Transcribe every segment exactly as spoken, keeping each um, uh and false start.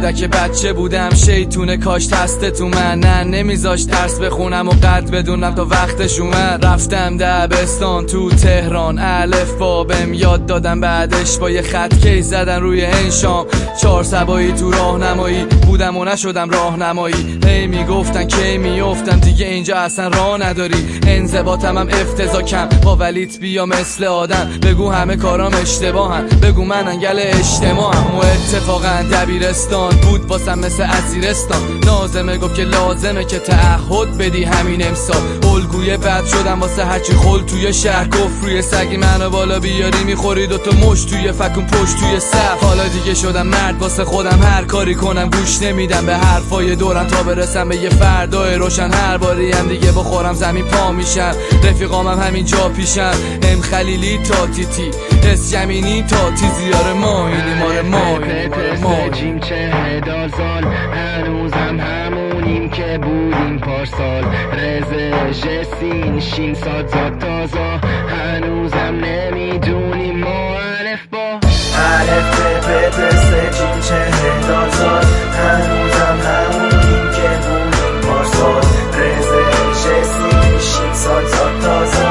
کودک بچه بودم شیطونه کاش تسته تو من نه نمیذاش درس بخونم و قد بدونم تا وقتش اومد. رفتم دبستان تو تهران الف با بهم یاد دادم بعدش با یه خط کی زدن روی انشام چهار سبایی تو راهنمایی بودم و نشدم راهنمایی. هی میگفتن کی میافتم دیگه اینجا اصلا راه نداری. انضباطم هم افتضاح کم با ولیت بیا مثل آدم بگو همه کارام اشتباهن بگو من انگل اجتماعم. و اتفاقا دبیرستان بود واسم مثل اسیرستان. نازمه گفت که لازمه که تعهد بدی همین امسال. الگوی بد شدم واسه هرچی خل توی شهر گفت روی سگی منو بالا بیاری میخوری دوتا مش توی فکون پشت توی صف. حالا دیگه شدم مرد واسه خودم هر کاری کنم گوش نمیدم به حرفای دورم تا برسم به یه فردای روشن. هر باری هم دیگه بخورم زمین پا میشم رفیقامم همین جا پیشم. ام خلیلی تا تیتی اس یمینی تا تیزیار ما اینی ماره ما اینی ماره ما جیم چه هزار هنوزم همونیم که بودیم پارسال. رزه جسین شین ساد زاد تازا هنوزم نمیدونیم ما الف با الف ب ب س جیم چه هزار هنوزم همونیم که بودیم پارسال. رزه جسین شین ساد زاد تازا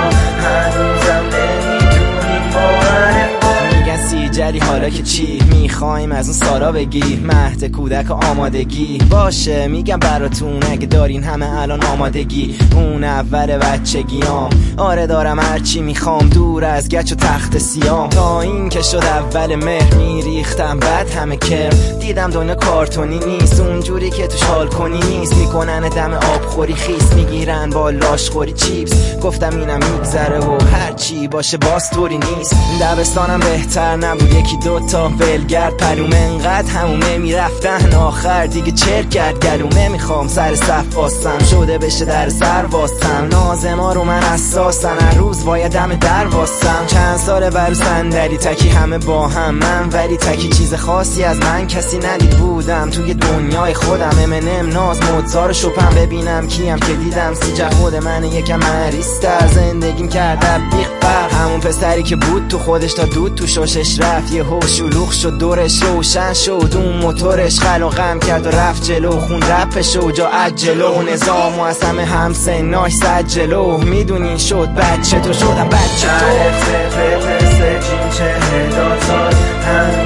هنوزم نمیدونیم ما الف با. میگن سیجری حالا که چی میخوایم از اون سارا بگی مهد کودک آمادگی باشه. میگم براتون اگه دارین همه الان آمادگی اون اول بچگیام. آره دارم هرچی میخوام دور از گچ و تخت سیام. تا این که شد اول مهر میریختم بعد همه کرم. دیدم دنیا کارتونی نیست اونجوری که توش حال کنی نیست. میکنن دم آبخوری خیس میگیرن با لاشخوری چیپس. گفتم اینم میگذره و هرچی باشه باز طوری نیست. دبستانم بهتر نبود یکی دوتا ولگرد پرومه انقدر همومه میرفتن آخر دیگه چرک کرد گلومه. میخوام سر صف باستم شده بشه در سر واستم. نازما رو من اساسن هر روز باید دم در واستم. چند سال برو صندلی تکی همه با هم من ولی تکی چیز خاصی از من کسی ندید. بودم توی دنیای خودم امنم ناز موزار شپم ببینم کیم که دیدم سی جهود من یکم مریستر. زندگیم کرده بیخ بر همون پسری که بود تو خودش تا دود تو شوشش رفت. یه هو شلوغ شد دورش روشن شد اون موتورش خلق غم کرد و رفت جلو. خون رپش و جا عجلو نظام و از همه همسناش صد جلو. میدونین شد بچه تو شدم بچه تو الف ب ب س جیم چه هزار